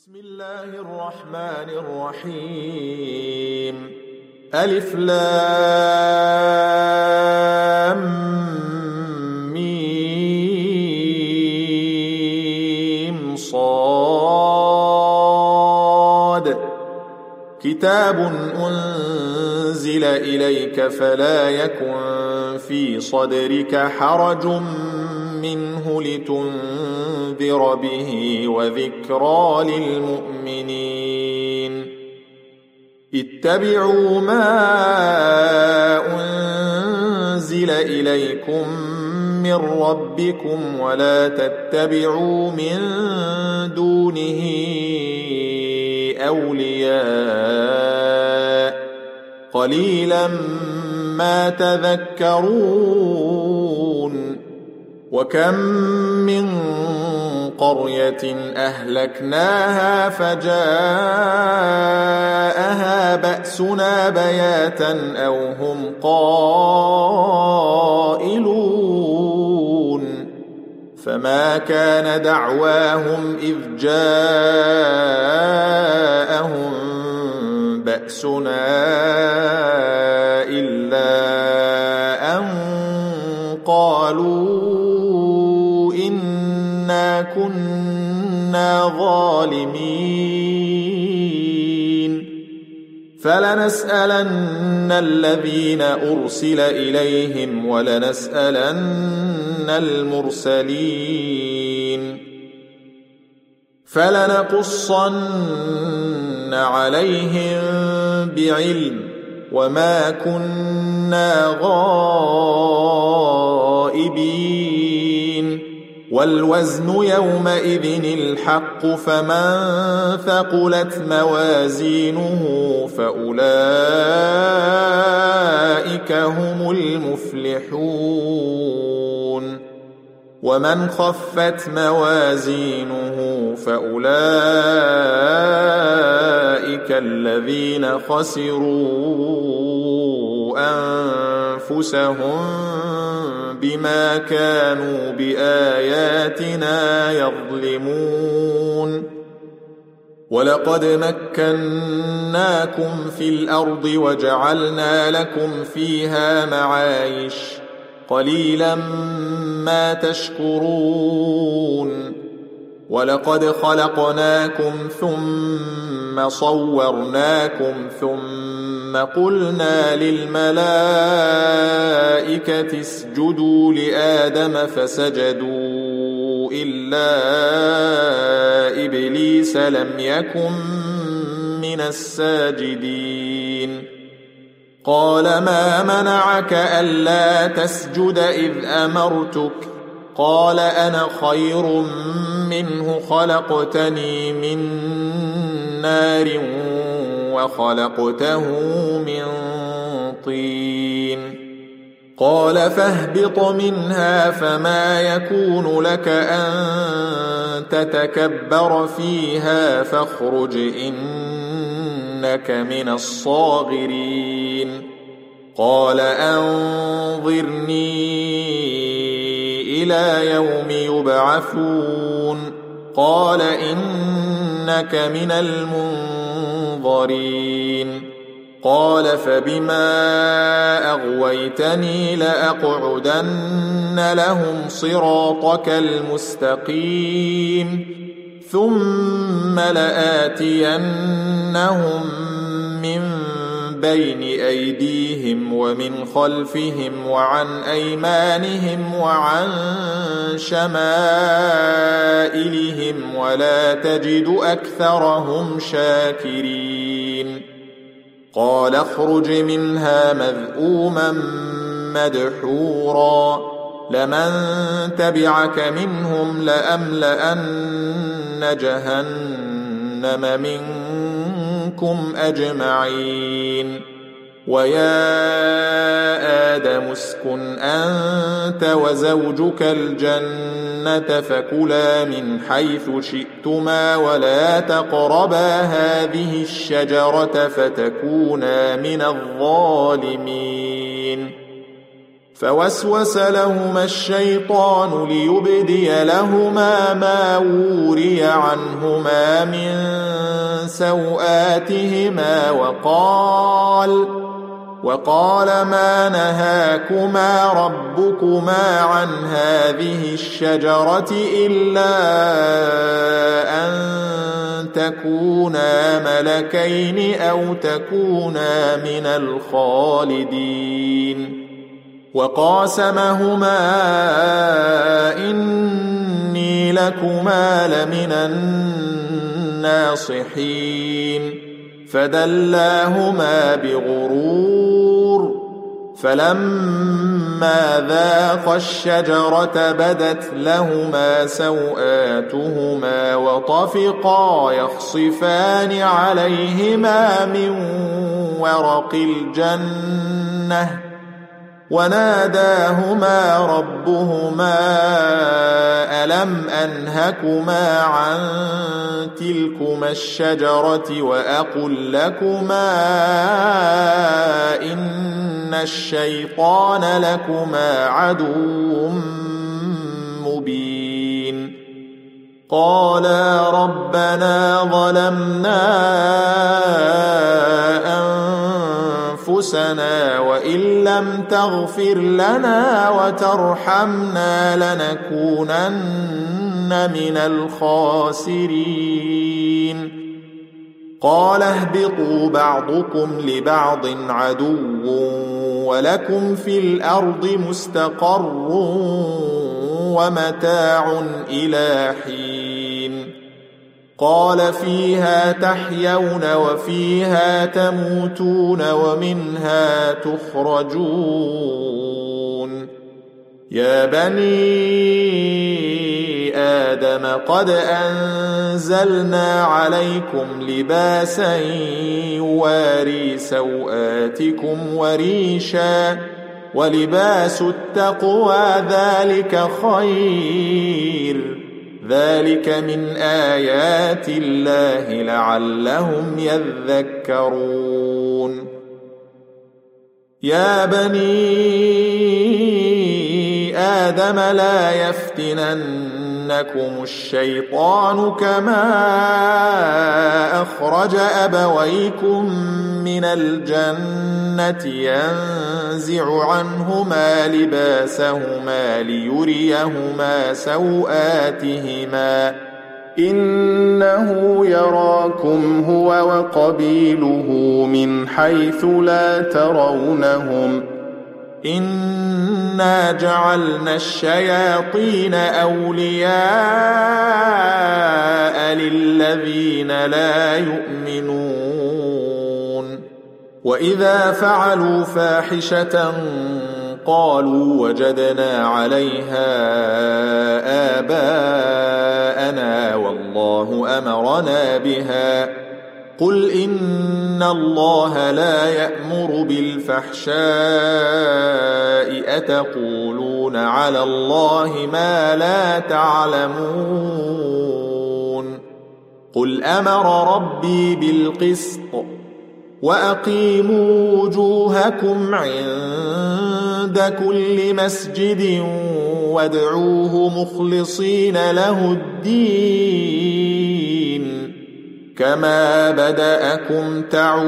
بسم الله الرحمن الرحيم. ألف لام ميم صاد. كتاب أنزل إليك فلا يكن في صدرك حرج منه لتنذر به وذكرى للمؤمنين. اتبعوا ما أنزل إليكم من ربكم ولا تتبعوا من دونه أولياء قليلا ما تذكرون. وكم من قرية أهلكناها فجاءها بأسنا بياتا أو هم قائلون. فما كان دعواهم إذ جاءهم بأسنا إلا أن قالوا إنا كنا ظالمين. فلنسألن الذين أرسل إليهم ولنسألن المرسلين. فلنقصن عليهم بعلم وما كنا غائبين. والوزن يومئذ الحق فمن ثقلت موازينه فأولئك هم المفلحون. ومن خفت موازينه فأولئك الذين خسروا أنفسهم بما كانوا بآياتنا يظلمون. ولقد مكناكم في الأرض وجعلنا لكم فيها معايش قليلا ما تشكرون. ولقد خلقناكم ثم صورناكم ثم قلنا للملائكة اسجدوا لآدم فسجدوا إلا إبليس لم يكن من الساجدين. قال ما منعك ألا تسجد إذ أمرتك؟ قال أنا خير منه خلقتني من نار وخلقته من طين. قال فاهبط منها فما يكون لك أن تتكبر فيها فاخرج إنك من الصاغرين. قال أنظرني إلى يوم يبعثون. قال إنك من المنظرين. قال فبما أغويتني لأقعدن لهم صراطك المستقيم ثم لآتينهم من بين أيديهم ومن خلفهم وعن أيمانهم وعن شمائلهم ولا تجد أكثرهم شاكرين. قال اخرج منها مذءوما مدحورا لمن تبعك منهم لأملأن جهنم منكم أجمعين. ويا آدم اسكن أنت وزوجك الجنة فكلا من حيث شئتما ولا تقربا هذه الشجرة فتكونا من الظالمين. فوسوس لهما الشيطان ليبدي لهما ما وري عنهما من سوآتهما وقال ما نهاكما ربكما عن هذه الشجرة إلا أن تكونا ملكين أو تكونا من الخالدين وقاسمهما إني لكما لمن الناصحين فدلاهما بغرور فلما ذاقا الشجرة بدت لهما سوآتهما وطفقا يخصفان عليهما من ورق الجنة وناداهما ربهما ألم أنهكما عن تلكما الشجرة وأقل لكما إن الشيطان لكما عدو مبين قالا ربنا ظلمنا أنفسنا وإن لم تغفر لنا وترحمنا لنكونن من الخاسرين قال اهبطوا بعضكم لبعض عدو ولكم في الأرض مستقر ومتاع إلى حين قال فيها تحيون وفيها تموتون ومنها تخرجون يا بني آدم قد أنزلنا عليكم لباسا يواري سوآتكم وريشا ولباس التقوى ذلك خير ذلك من آيات الله لعلهم يذكرون يا بني آدم لا يفتننكم الشيطان كما أخرج أبويكم من الجنة ينزع عنهما لباسهما ليريهما سوآتهما إنه يراكم هو وقبيله من حيث لا ترونهم إنا جعلنا الشياطين أولياء للذين لا يؤمنون وإذا فعلوا فاحشة قالوا وجدنا عليها آباءنا والله أمرنا بها قل إن الله لا يأمر بالفحشاء أتقولون على الله ما لا تعلمون قل أمر ربي بالقسط وأقيموا وجوهكم عند كل مسجد وادعوه مخلصين له الدين كما بدأكم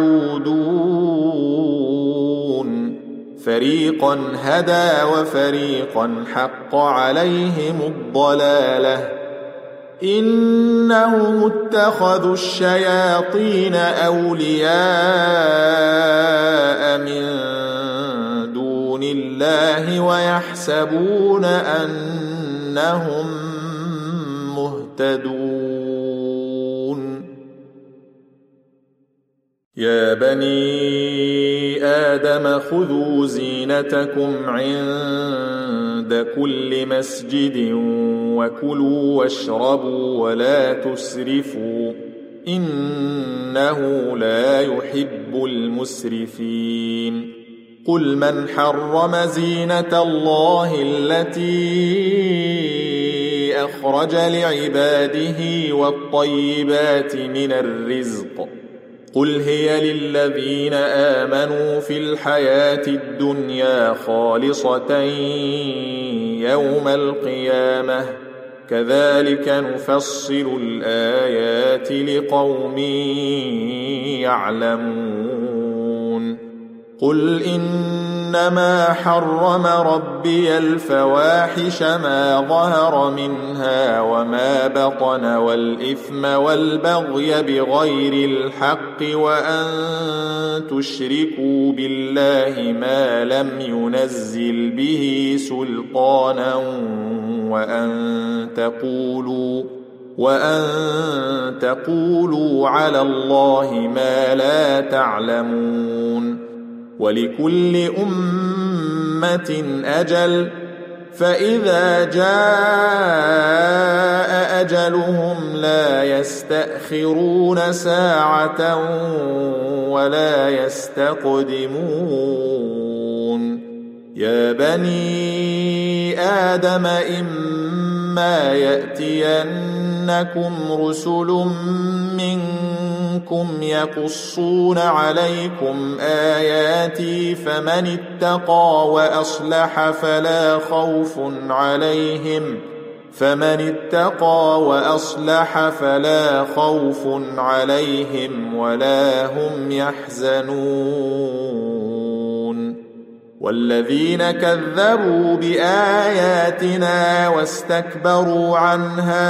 تعودون فريقا هدى وفريقا حق عليهم الضلالة إنهم اتخذوا الشياطين أولياء من دون الله ويحسبون أنهم مهتدون يا بني آدم خذوا زينتكم عند كل مسجد وكلوا واشربوا ولا تسرفوا إنه لا يحب المسرفين قل من حرم زينة الله التي أخرج لعباده والطيبات من الرزق قل هي للذين آمنوا في الحياة الدنيا خالصة يوم القيامة كذلك نفصل الآيات لقوم يعلمون قل إنما حرم ربي الفواحش ما ظهر منها وما بطن والإثم والبغي بغير الحق وأن تشركوا بالله ما لم ينزل به سلطانا وأن تقولوا على الله ما لا تعلمون ولكل أمة أجل فإذا جاء أجلهم لا يستأخرون ساعة ولا يستقدمون يا بني آدم إما يأتينكم رسل منكم يقصون عليكم آياتي فمن اتقى وأصلح فلا خوف عليهم ولا هم يحزنون والذين كذبوا بآياتنا واستكبروا عنها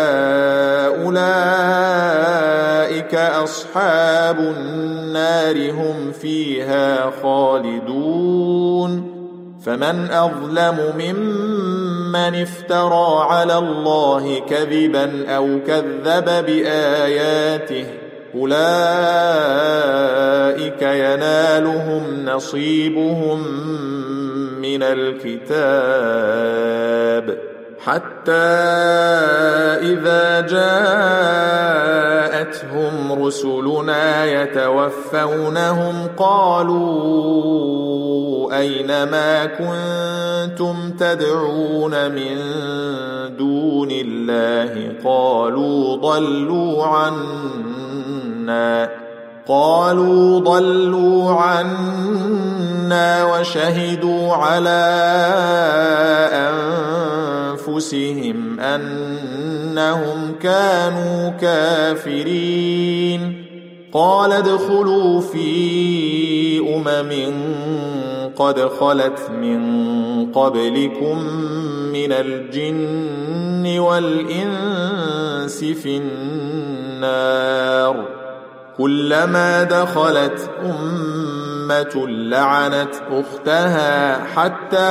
أولئك أصحاب النار هم فيها خالدون فمن أظلم ممن افترى على الله كذبا أو كذب بآياته أولئك ينالهم نصيبهم من الكتاب حتى إذا جاءتهم رسلنا يتوفونهم قالوا أين ما كنتم تدعون من دون الله قالوا ضلوا عنا وشهدوا على أنفسهم أنهم كانوا كافرين قال ادخلوا في قد خلت من قبلكم من الجن والإنس في النار كلما دخلت أمة لعنت أختها حتى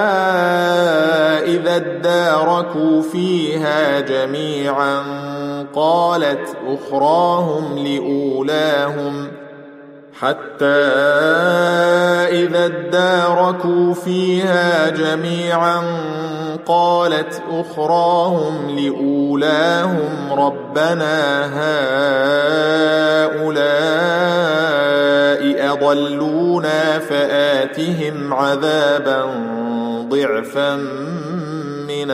إذا اداركوا فيها جميعا قالت أخراهم لأولاهم ربنا هؤلاء أضلونا فآتهم عذابا ضعفا من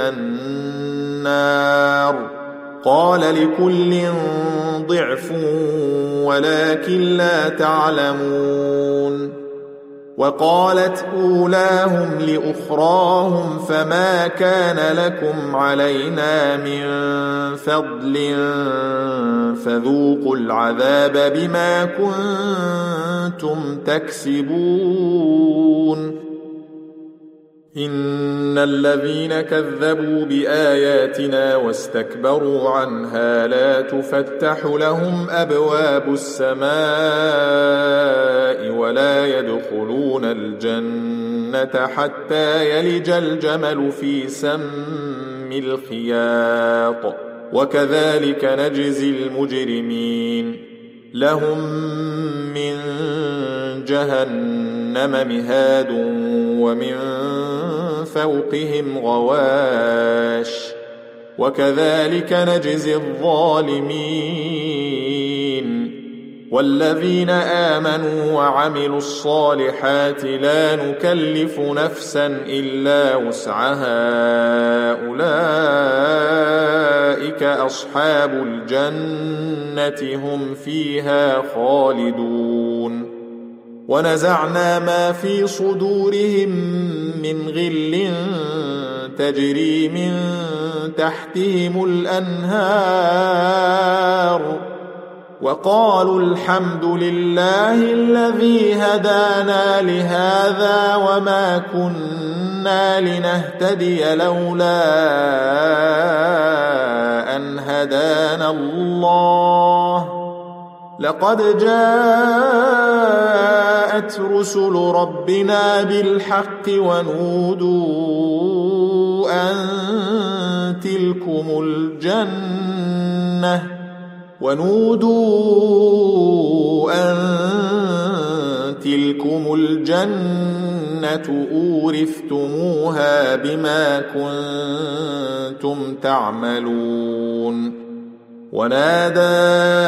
النار قال لكل ضعف ولكن لا تعلمون وقالت أولاهم لأخراهم فما كان لكم علينا من فضل فذوقوا العذاب بما كنتم تكسبون إن الذين كذبوا بآياتنا واستكبروا عنها لا تفتح لهم أبواب السماء ولا يدخلون الجنة حتى يلج الجمل في سم الخياط وكذلك نجزي المجرمين لهم من جهنم مهاد ومن فوقهم غواش وكذلك نجزي الظالمين والذين آمنوا وعملوا الصالحات لا نكلف نفسا إلا وسعها أولئك أصحاب الجنة هم فيها خالدون ونزعنا ما في صدورهم من غل تجري من تحتهم الأنهار وقالوا الحمد لله الذي هدانا لهذا وما كنا لنهتدي لولا أن هدانا الله لقد جاءت رسل ربنا بالحق ونودوا أن تلكم الجنة أورثتموها بما كنتم تعملون ونادى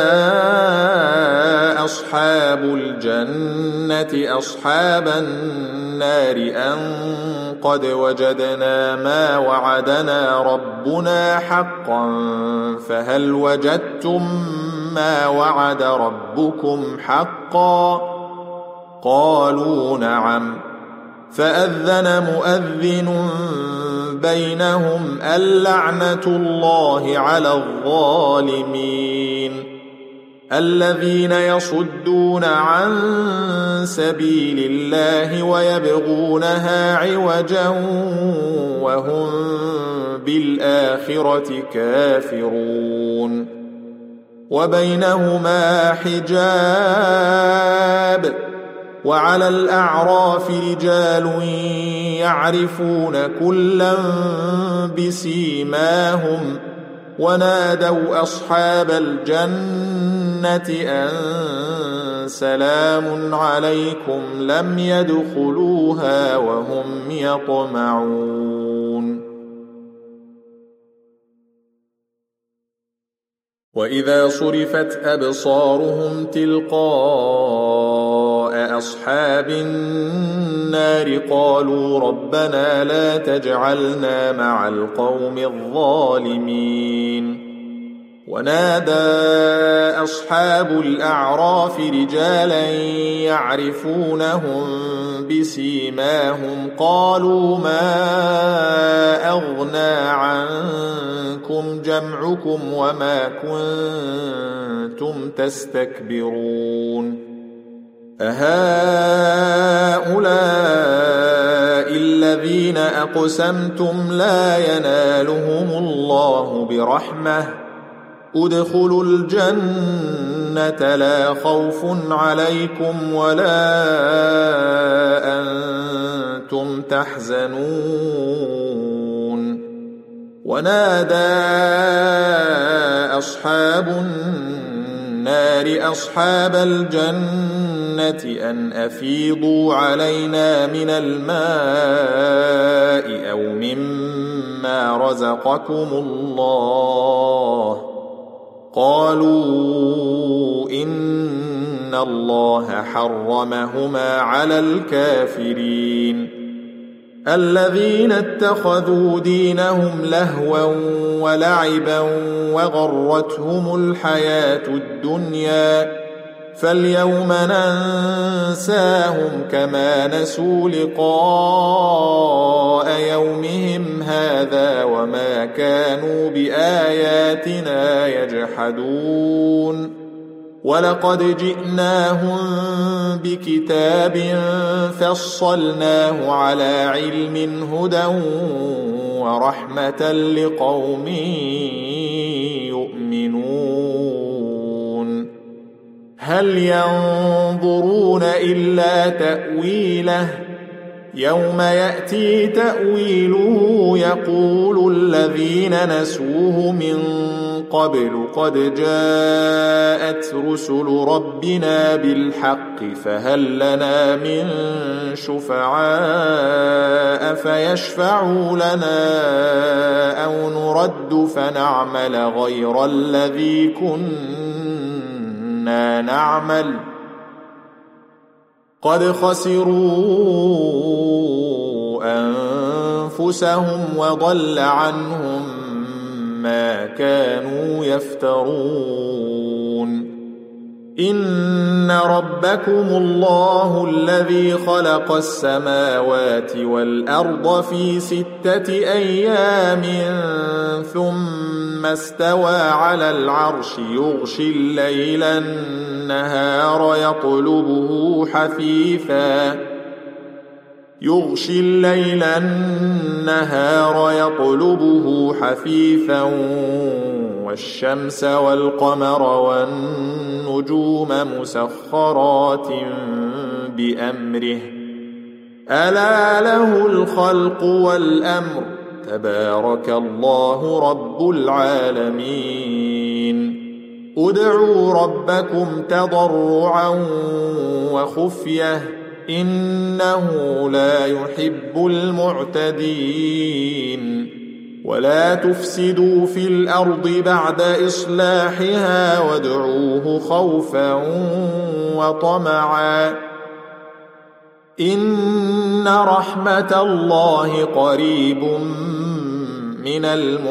أصحاب الجنة أصحاب النار أن قد وجدنا ما وعدنا ربنا حقا فهل وجدتم ما وعد ربكم حقا قالوا نعم فأذن مؤذن بينهم اللعنة الله على الظالمين الذين يصدون عن سبيل الله ويبغونها عوجا وهم بالآخرة كافرون وبينهما حجاب وعلى الأعراف رجال يعرفون كلا بسيماهم ونادوا أصحاب الجنة أن سلام عليكم لم يدخلوها وهم يطمعون وإذا صرفت أبصارهم تلقاء أصحاب النار قالوا ربنا لا تجعلنا مع القوم الظالمين ونادى أصحاب الأعراف رجالا يعرفونهم بسيماهم قالوا ما أغنى عنكم جمعكم وما كنتم تستكبرون أهؤلاء الذين أقسمتم لا ينالهم الله برحمة ادخلوا الجنة لا خوف عليكم ولا أنتم تحزنون ونادى أصحاب النار أصحاب الجنة أن أفيضوا علينا من الماء أو مما رزقكم الله قالوا إن الله حرمهما على الكافرين الذين اتخذوا دينهم لهوا ولعبا وغرتهم الحياة الدنيا فاليوم ننساهم كما نسوا لقاء يومهم هذا وما كانوا بآياتنا يجحدون ولقد جئناهم بكتاب فصلناه على علم هدى ورحمة لقوم يؤمنون هل ينظرون إلا تأويله يوم يأتي تأويله يقول الذين نسوه من قبل قد جاءت رسل ربنا بالحق فهل لنا من شفعاء فيشفعوا لنا أو نرد فنعمل غير الذي كنا كنا نعمل قد خسروا أنفسهم وضل عنهم ما كانوا يفترون إن ربكم الله الذي خلق السماوات والأرض في 6 أيام ثم استوى على العرش يغشي الليل النهار يطلبه حثيثا والشمس والقمر والنجوم مسخرات بأمره ألا له الخلق والأمر تبارك الله رب العالمين ادعوا ربكم تضرعا وخفية إنه لا يحب المعتدين ولا تفسدوا في الأرض بعد إصلاحها وادعوه خوفا وطمعا إن رحمة الله قريب من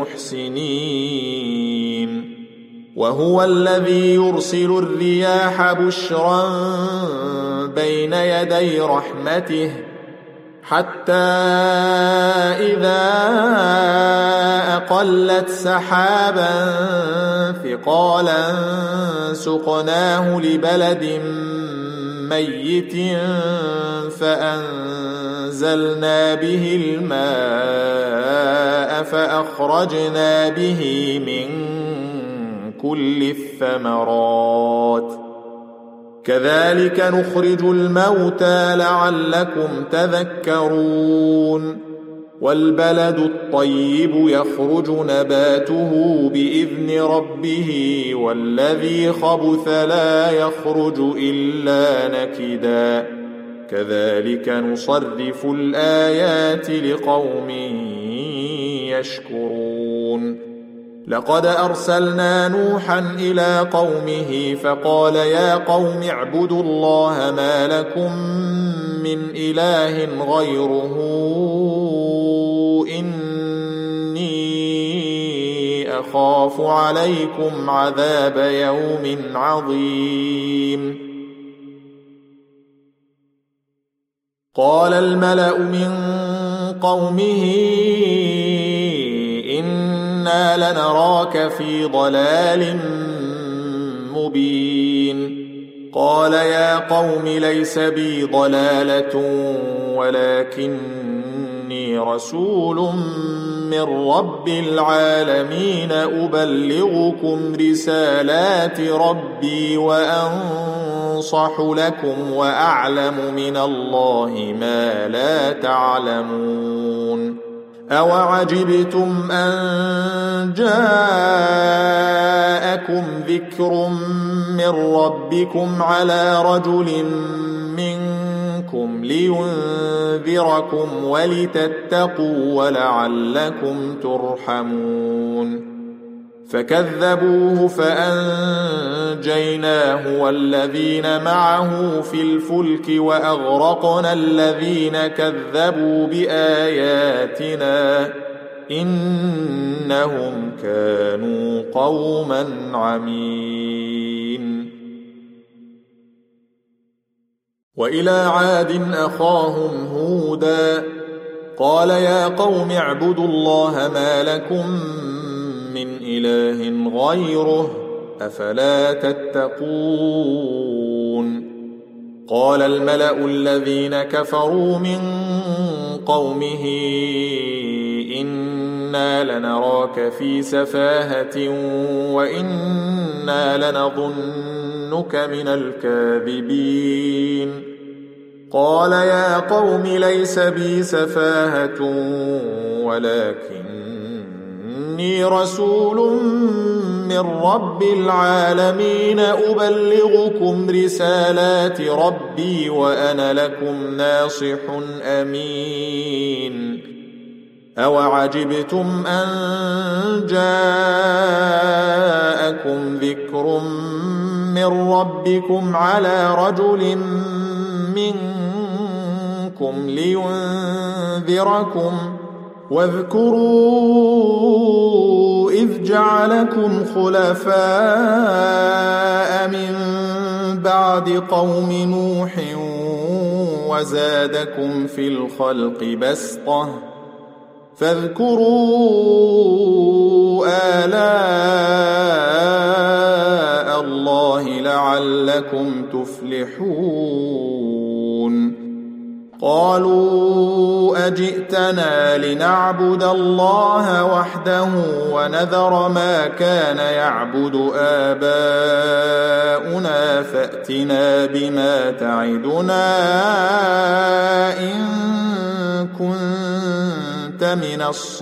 المحسنين وهو الذي يرسل الرياح بشرا بين يدي رحمته حتى إذا أقلت سحابا ثقالا سقناه لبلد ميت فأنزلنا به الماء فأخرجنا به من كل الثمرات كذلك نخرج الموتى لعلكم تذكرون والبلد الطيب يخرج نباته بإذن ربه والذي خبث لا يخرج إلا نكدا كذلك نصرف الآيات لقوم يشكرون لقد أرسلنا نوحا إلى قومه فقال يا قوم اعبدوا الله ما لكم من إله غيره إني أخاف عليكم عذاب يوم عظيم قال الملأ من قومه إنا لنراك في ضلال مبين قال يا قوم ليس بي ضلالة ولكني رسول من رب العالمين أبلغكم رسالات ربي وأنصح لكم وأعلم من الله ما لا تعلمون أوعجبتم أن جاءكم ذكر من ربكم على رجل منكم لينذركم ولتتقوا ولعلكم ترحمون فكذبوه فأنجيناه والذين معه في الفلك وأغرقنا الذين كذبوا بآياتنا إنهم كانوا قوما عمين وإلى عاد أخاهم هودا قال يا قوم اعبدوا الله ما لكم من إله غيره أفلا تتقون قال الملأ الذين كفروا من قومه إنا لنراك في سفاهة وإنا لنظنك من الكاذبين قال يا قوم ليس بي سفاهة ولكني رسول من رب العالمين أبلغكم رسالات ربي وأنا لكم ناصح أمين أوعجبتم أن جاءكم ذكر من ربكم على رجل منكم لينذركم واذكروا إذ جعلكم خلفاء من بعد قوم نوح وزادكم في الخلق بسطة فاذكروا آلاء الله لعلكم تفلحون قالوا أجئتنا لنعبد الله وحده ونذر ما كان يعبد آباؤنا فأتنا بما تعدنا إن كنت من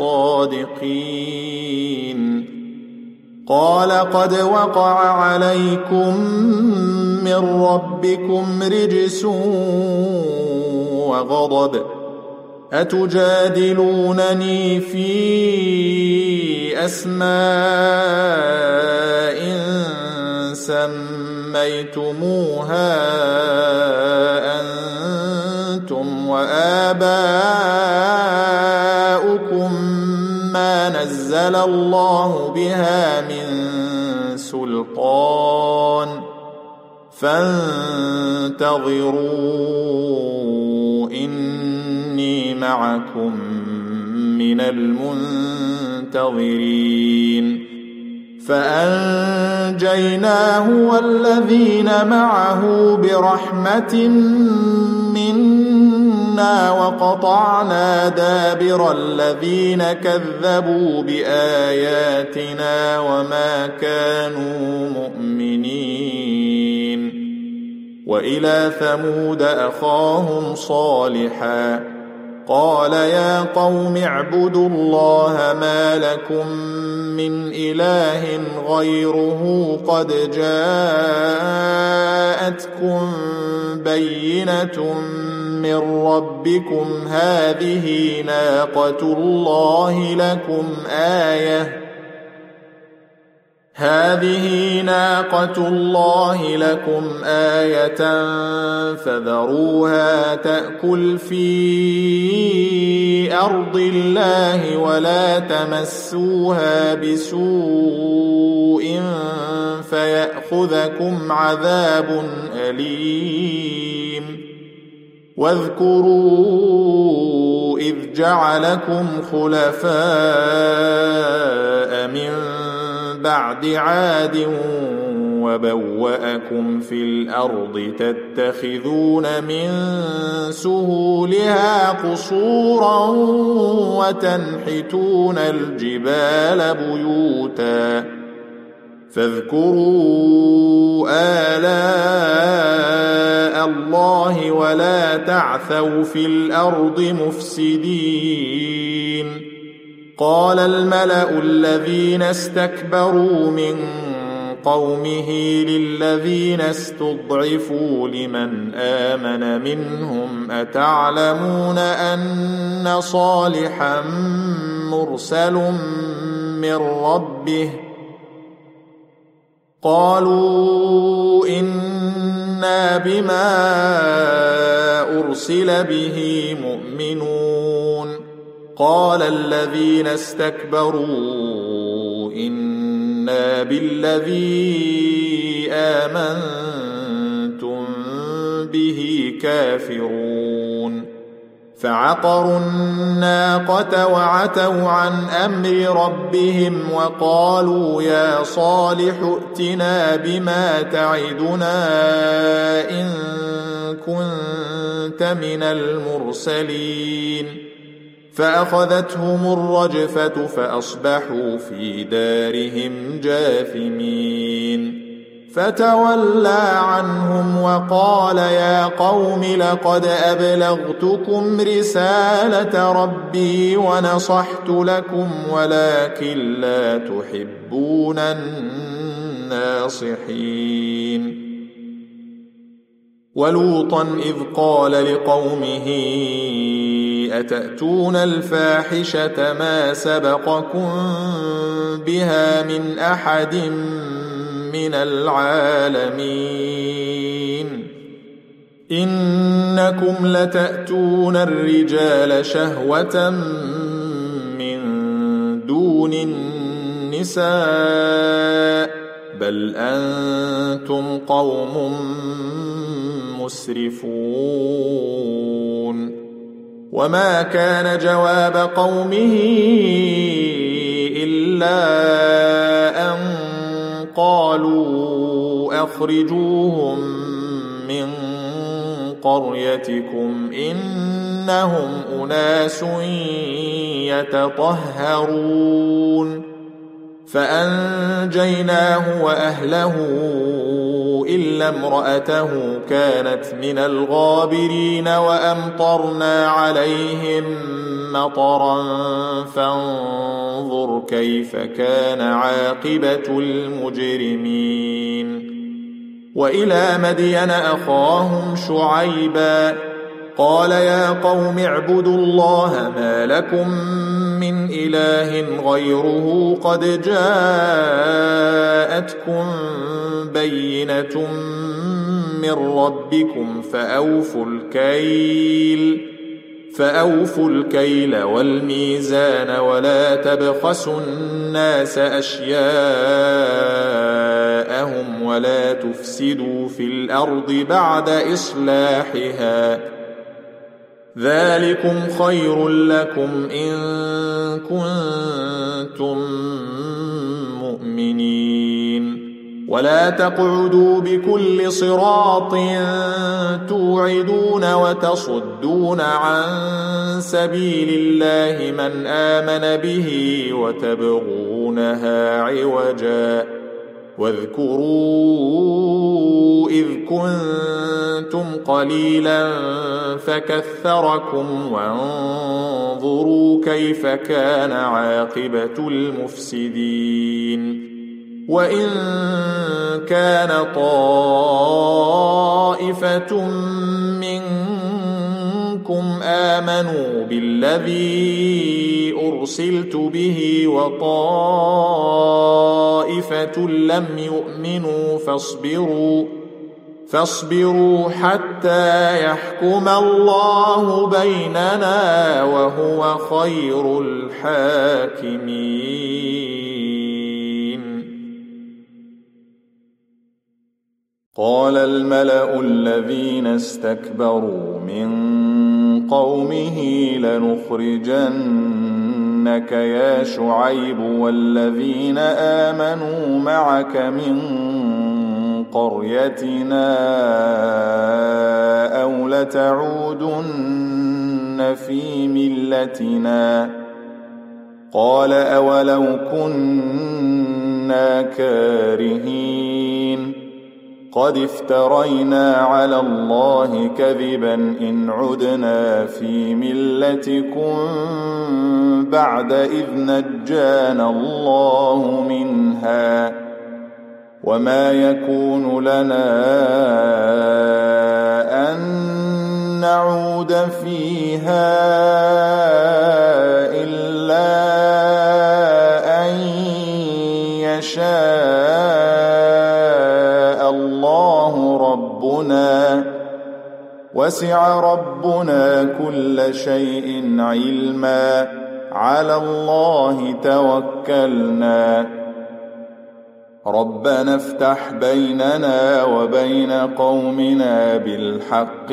الصادقين قال قد وقع عليكم من ربكم رجس وغضب أتجادلونني في أسماء سميتموها أنتم وآباؤكم ما نزل الله بها من سلطان فانتظروا إني معكم من المنتظرين فأنجيناه والذين معه برحمة منا وقطعنا دابر الذين كذبوا بآياتنا وما كانوا مؤمنين وإلى ثمود أخاهم صالحا قال يا قوم اعبدوا الله ما لكم من إله غيره قد جاءتكم بينة من ربكم هذه ناقة الله لكم آية فذروها تأكل في أرض الله ولا تمسوها بسوء فيأخذكم عذاب أليم واذكروا إذ جعلكم خلفاء من بعد عاد وبوأكم في الأرض تتخذون من سهولها قصورا وتنحتون الجبال بيوتا فاذكروا آلاء الله ولا تعثوا في الأرض مفسدين قال الملأ الذين استكبروا من قومه للذين استضعفوا لمن آمن منهم أتعلمون أن صالحا مرسل من ربه قالوا إنا بما أرسل به مؤمنون قال الذين استكبروا إنا بالذي آمنتم به كافرون فعقروا الناقة وعتوا عن أمر ربهم وقالوا يا صالح ائتنا بما تعدنا إن كنت من المرسلين فأخذتهم الرجفة فأصبحوا في دارهم جاثمين فتولى عنهم وقال يا قوم لقد أبلغتكم رسالة ربي ونصحت لكم ولكن لا تحبون الناصحين ولوطا إذ قال لقومه أتأتون الفاحشة ما سبقكم بها من أحد من العالمين إنكم لتأتون الرجال شهوة من دون النساء بل أنتم قوم مسرفون وما كان جواب قومه إلا أن قالوا أخرجوهم من قريتكم إنهم أناس يتطهرون فأنجيناه وأهله إلا امرأته كانت من الغابرين وأمطرنا عليهم مطرا فانظر كيف كان عاقبة المجرمين وإلى مدين أخاهم شعيبا قال يا قوم اعبدوا الله ما لكم من إله غيره قد جاءتكم بينة من ربكم فأوفوا الكيل والميزان ولا تبخسوا الناس أشياءهم ولا تفسدوا في الأرض بعد إصلاحها ذلكم خير لكم إن كنتم مؤمنين ولا تقعدوا بكل صراط توعدون وتصدون عن سبيل الله من آمن به وتبغونها عوجا واذكروا إذ كنتم قليلا فكثركم وانظروا كيف كان عاقبة المفسدين وإن كان طائفة منكم آمنوا بالذي أرسلت به وطائفة لم يؤمنوا فاصبروا حتى يحكم الله بيننا وهو خير الحاكمين. قال الملأ الذين استكبروا من قومه لنخرجنك يا شعيب والذين آمنوا معك من قريتنا أو لتعودن في ملتنا قال أولو كنا كارهين قد افترينا على الله كذبا إن عدنا في ملتكم بعد إذ نجانا الله منها وما يكون لنا أن نعود فيها إلا أن يشاء الله ربنا وسع ربنا كل شيء علما على الله توكلنا ربنا افتح بيننا وبين قومنا بالحق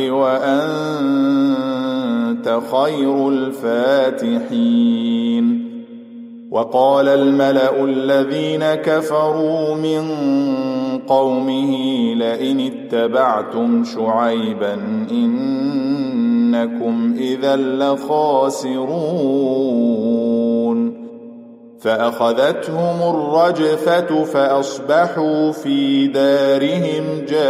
وأنت خير الفاتحين. وقال الملأ الذين كفروا من قومه لئن اتبعتم شعيبا إنكم إذا لخاسرون فأخذتهم الرجفة فأصبحوا في دارهم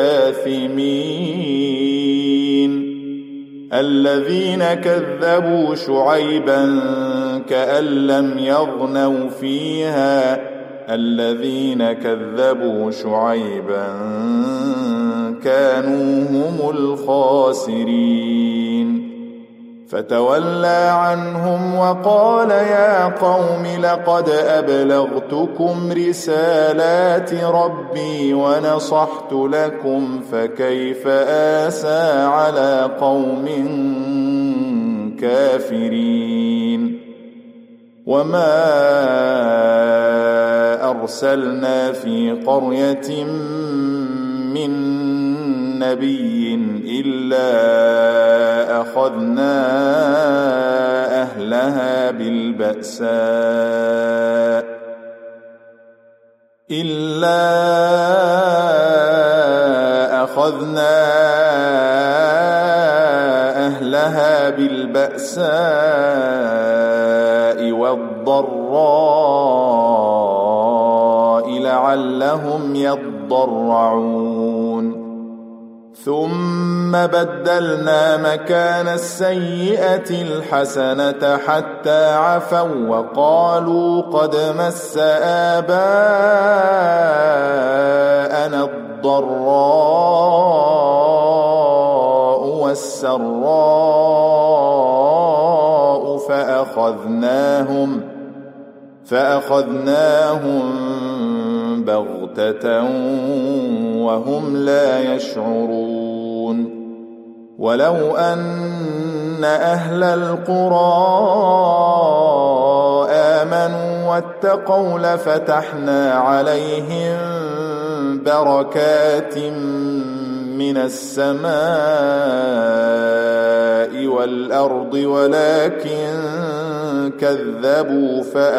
جاثمين. الذين كذبوا شعيبا كأن لم يغنوا فيها الذين كذبوا شعيبا كانوا هم الخاسرين. فتولى عنهم وقال يا قوم لقد أبلغتكم رسالات ربي ونصحت لكم فكيف آسى على قوم كافرين وما أرسلنا في قرية من نبي إلا أخذنا أهلها بالبأساء والضراء لعلهم يضرعون ثم بدلنا مكان السيئة الحسنة حتى عفوا وقالوا قد مس آباءنا الضراء والسراء فأخذناهم بغتة وهم لا يشعرون ولو أن أهل القرى آمنوا واتقوا لفتحنا عليهم بركات من السماء والأرض ولكن كذبوا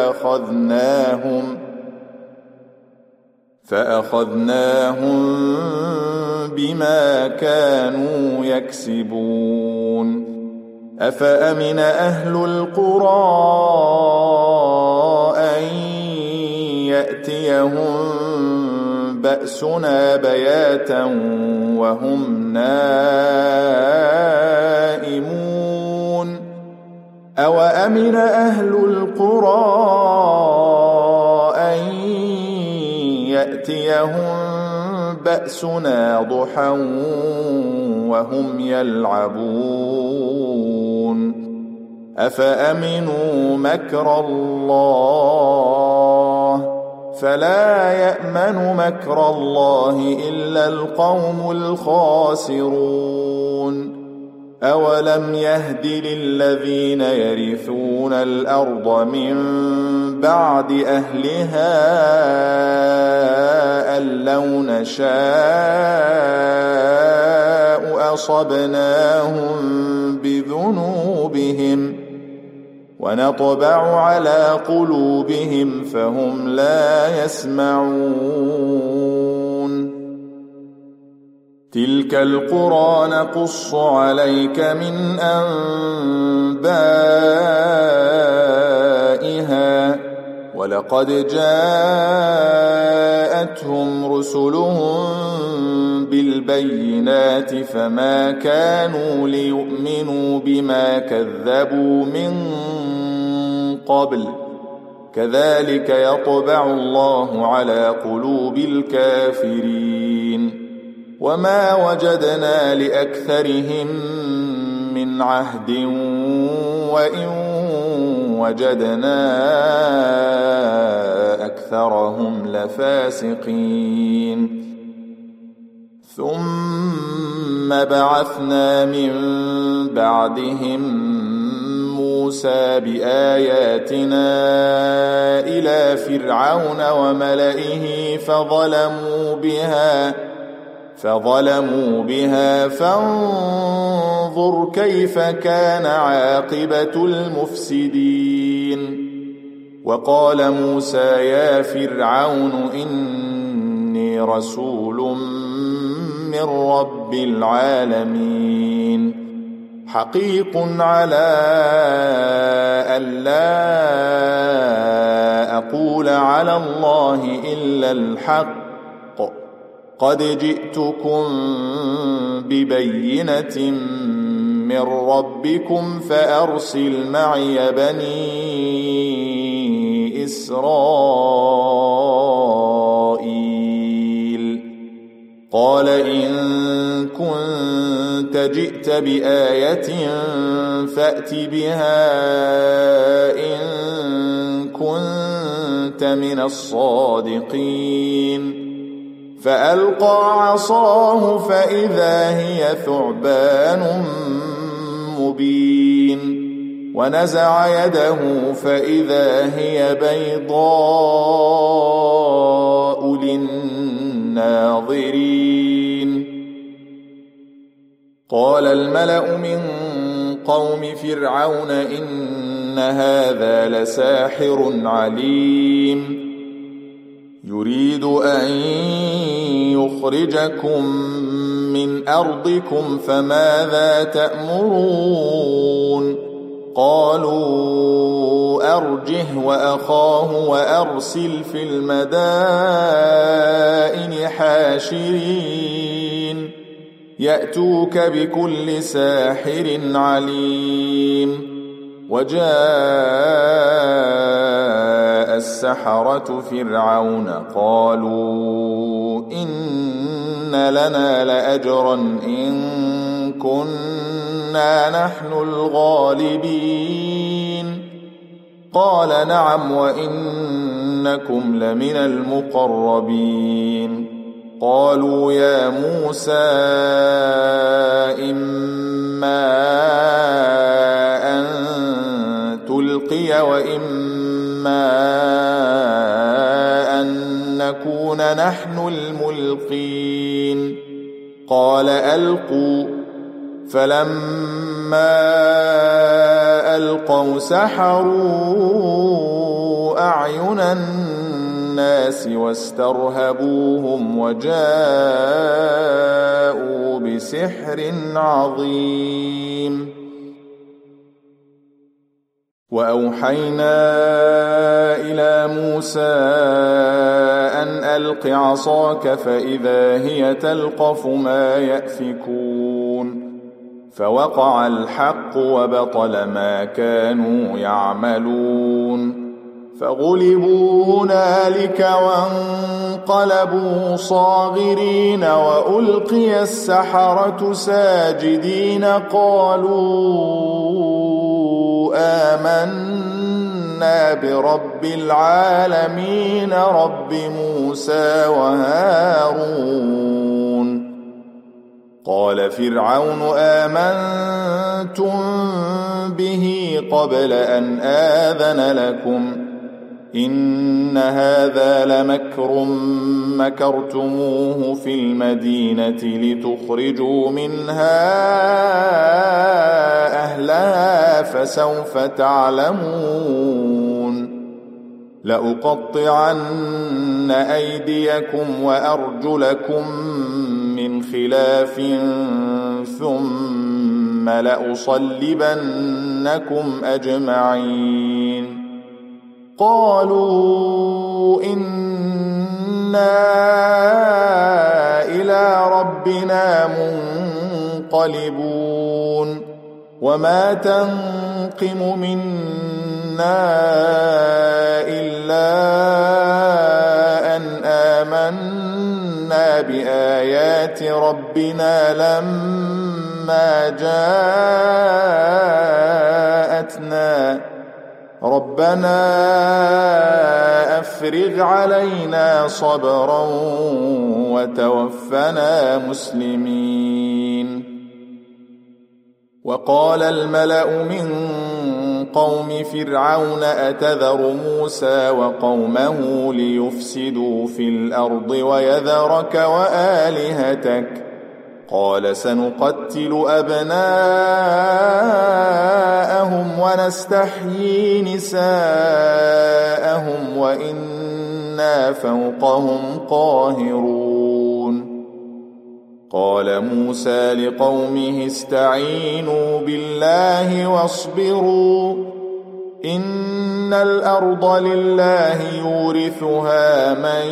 فأخذناهم بما كانوا يكسبون أفأمن أهل القرى أن يأتيهم بأسنا بياتا وهم نائمون أوأمن أهل القرى أن يأتيهم بأسنا ضحى وهم يلعبون أفأمنوا مكر الله فلا يأمن مكر الله إلا القوم الخاسرون أولم يهد للذين يرثون الأرض من بعد أهلها أن لو نشاء أصبناهم بذنوبهم ونطبع على قلوبهم فهم لا يسمعون تلك القرى نقص عليك من أنبائها ولقد جاءتهم رسلهم بالبينات فما كانوا ليؤمنوا بما كذبوا من قبل كذلك يطبع الله على قلوب الكافرين وما وجدنا لأكثرهم من عهد وإن وجدنا أكثرهم لفاسقين ثم بعثنا من بعدهم موسى بآياتنا إلى فرعون وملئه فظلموا بها فانظر كيف كان عاقبة المفسدين وقال موسى يا فرعون إني رسول من رب العالمين حقيق على ألا أقول على الله إلا الحق قد جئتكم ببينة من ربكم فأرسل معي بني إسرائيل قال إن كنت جئت بآية فأت بها إن كنت من الصادقين فألقى عصاه فإذا هي ثعبان مبين ونزع يده فإذا هي بيضاء للناظرين قال الملأ من قوم فرعون إن هذا لساحر عليم يريد أن يخرجكم من أرضكم فماذا تأمرون قالوا أرجه وأخاه وأرسل في المدائن حاشرين يأتوك بكل ساحر عليم وجاء السحرة فرعون قالوا إن لنا لأجرا إن كنا نحن الغالبين قال نعم وإنكم لمن المقربين قالوا يا موسى إما أن تلقي وإما أن نكون نحن الملقين قال ألقوا فلما ألقوا سحروا أعين الناس واسترهبوهم وجاءوا بسحر عظيم وأوحينا إلى موسى أن ألق عصاك فإذا هي تلقف ما يأفكون فوقع الحق وبطل ما كانوا يعملون فغلبوا هنالك وانقلبوا صاغرين وألقي السحرة ساجدين قالوا آمنا برب العالمين رب موسى وهارون قال فرعون آمنتم به قبل أن آذن لكم إن هذا لمكر مكرتموه في المدينة لتخرجوا منها أهلها فسوف تعلمون لأقطعن أيديكم وأرجلكم من خلاف ثم لأصلبنكم أجمعين قالوا إنا إلى ربنا منقلبون وما تنقم منا إلا أن آمنا بآيات ربنا لما جاءتنا ربنا أفرغ علينا صبرا وتوفنا مسلمين وقال الملأ من قوم فرعون أتذر موسى وقومه ليفسدوا في الأرض ويذرك وآلهتك قال سنقتل أبناءهم ونستحيي نساءهم وإنا فوقهم قاهرون قال موسى لقومه استعينوا بالله واصبروا إن الأرض لله يورثها من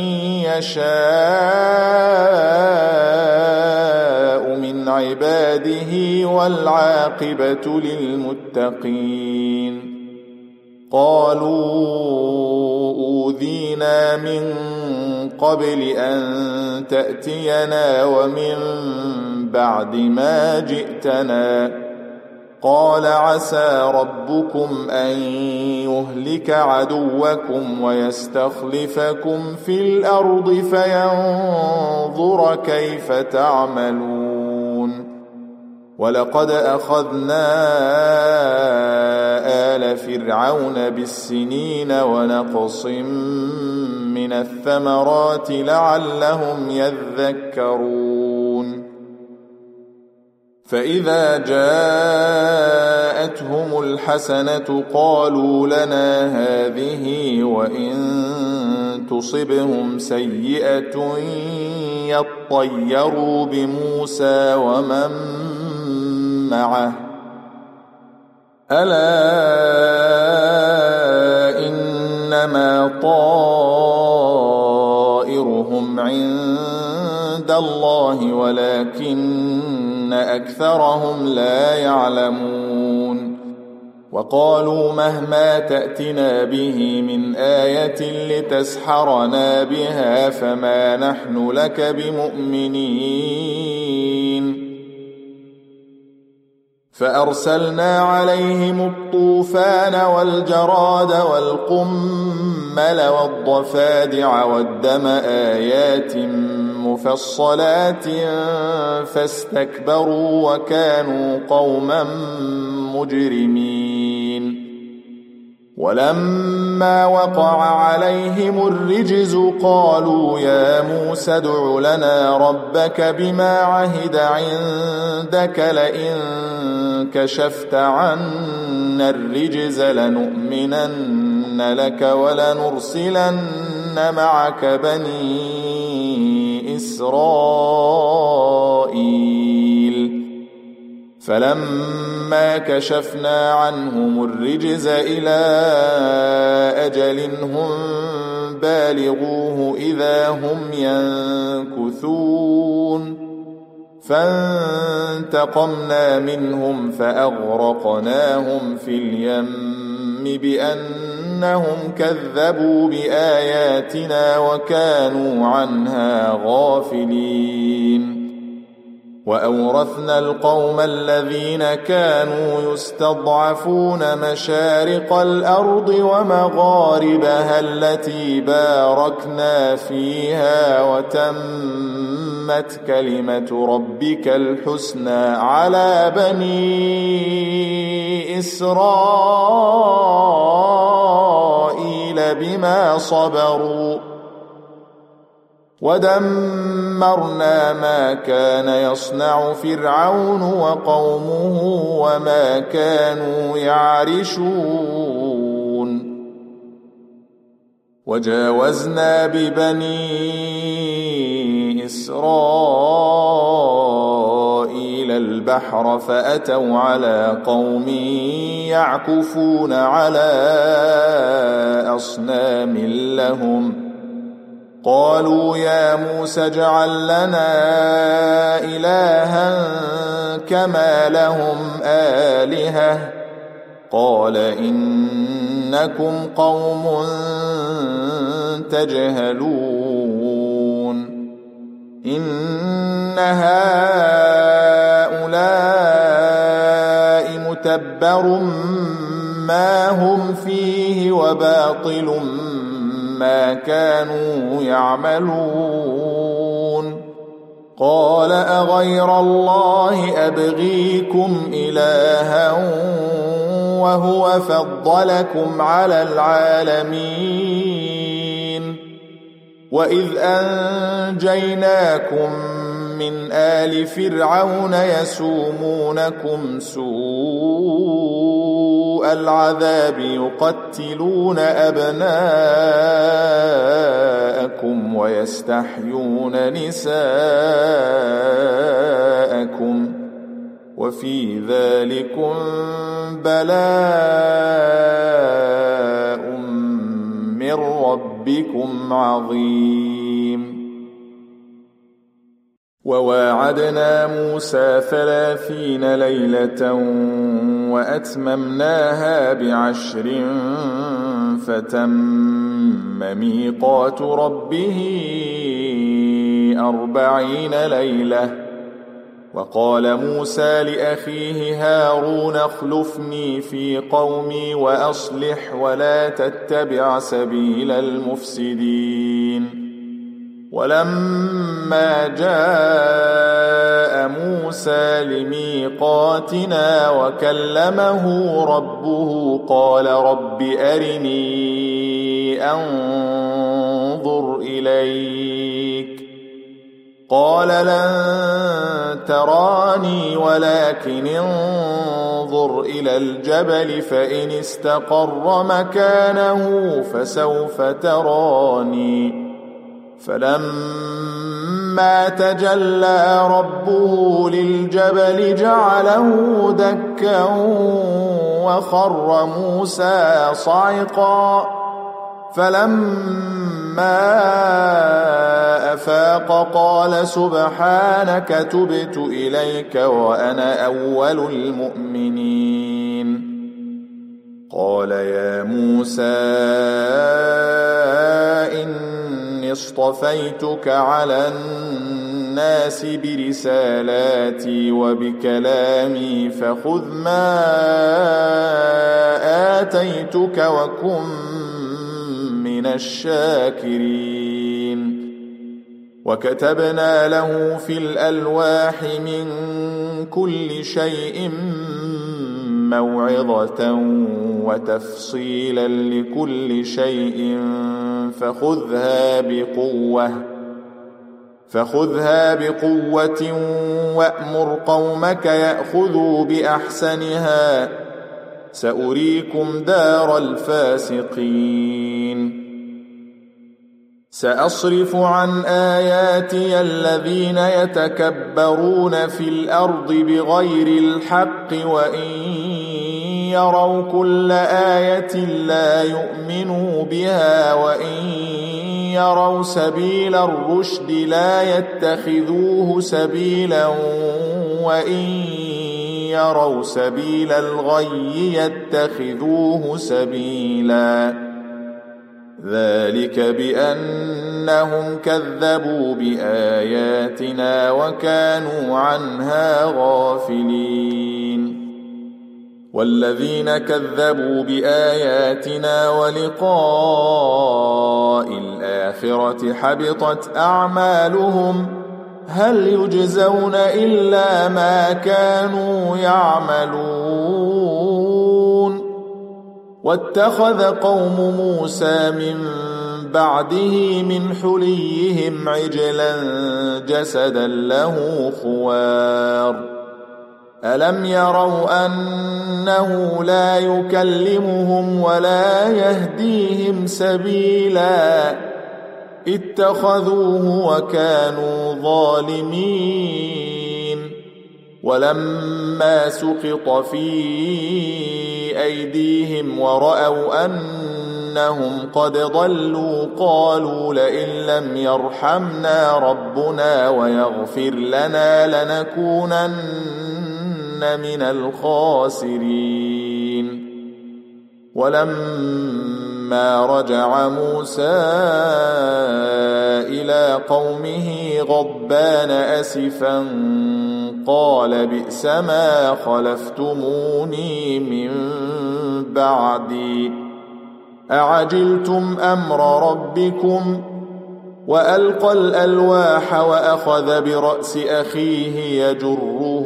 يشاء من عباده والعاقبة للمتقين قالوا أوذينا من قبل أن تأتينا ومن بعد ما جئتنا. قال عسى ربكم أن يهلك عدوكم ويستخلفكم في الأرض فينظر كيف تعملون. ولقد أخذنا آل فرعون بالسنين ونقص من الثمرات لعلهم يذكرون. فإذا جاءتهم الحسنة قالوا لنا هذه وإن تصبهم سيئة يطيروا بموسى ومن معه ألا إنما طائرهم عند الله ولكن أكثرهم لا يعلمون. وقالوا مهما تأتنا به من آية لتسحرنا بها فما نحن لك بمؤمنين. فأرسلنا عليهم الطوفان والجراد والقمل والضفادع والدم آيات مفصلات فاستكبروا وكانوا قوما مجرمين. ولما وقع عليهم الرجز قالوا يا موسى ادع لنا ربك بما عهد عندك لئن كشفت عنا الرجز لنؤمنن لك ولنرسلن معك بني إسرائيل. فلما كشفنا عنهم الرجز إلى أجل هم بالغوه إذا هم ينكثون. فانتقمنا منهم فأغرقناهم في اليم بأنهم كذبوا بآياتنا وكانوا عنها غافلين. وأورثنا القوم الذين كانوا يستضعفون مشارق الأرض ومغاربها التي باركنا فيها وتمت كلمة ربك الحسنى على بني إسرائيل بما صبروا ودمرنا ما كان يصنع فرعون وقومه وما كانوا يعرشون. وجاوزنا ببني إسرائيل البحر فأتوا على قوم يعكفون على أصنام لهم قالوا يا موسى اجعل لنا إلها كما لهم آلهة قال إنكم قوم تجهلون. إن هؤلاء متبر ما هم فيه وباطل ما كانوا يعملون. قال أغير الله أبغيكم إلها وهو فضلكم على العالمين. وإذ أنجيناكم من آل فرعون يسومونكم سوء العذاب يقتلون أبناءكم ويستحيون نساءكم وفي ذلكم بلاء من ربكم عظيم. وواعدنا موسى 30 ليلة وأتممناها ب10 فتم ميقات ربه 40 ليلة. وقال موسى لأخيه هارون اخلفني في قومي وأصلح ولا تتبع سبيل المفسدين. ولما جاء موسى لميقاتنا وكلمه ربه قال رب أرني أنظر إليك. قال لن تراني ولكن انظر إلى الجبل فإن استقر مكانه فسوف تراني. فلما تجلى ربه للجبل جعله دكا وخر موسى صعقا. فلما أفاق قال سبحانك تبت إليك وأنا أول المؤمنين. قال يا موسى إني اصطفيتك على الناس برسالاتي وبكلامي فخذ ما آتيتك وكن من الشاكرين. وكتبنا له في الألواح من كل شيء موعظة وتفصيلا لكل شيء فخذها بقوة وأمر قومك يأخذوا بأحسنها سأريكم دار الفاسقين. سأصرف عن آياتي الذين يتكبرون في الأرض بغير الحق وإن يروا كل آية لا يؤمنوا بها وإن يروا سبيل الرشد لا يتخذوه سبيلا وإن يروا سبيل الغي يتخذوه سبيلا. ذلك بأنهم كذبوا بآياتنا وكانوا عنها غافلين. والذين كذبوا بآياتنا ولقاء الآخرة حبطت أعمالهم هل يجزون إلا ما كانوا يعملون. واتخذ قوم موسى من بعده من حليهم عجلا جسدا له خوار. ألم يروا أنه لا يكلمهم ولا يهديهم سبيلا اتخذوه وكانوا ظالمين. ولما سقط في أيديهم ورأوا أنهم قد ضلوا قالوا لئن لم يرحمنا ربنا ويغفر لنا لنكونن من الخاسرين. ولما رجع موسى إلى قومه غضبان أسفا قال بئس ما خلفتموني من بعدي أعجلتم أمر ربكم. وألقى الألواح وأخذ برأس أخيه يجره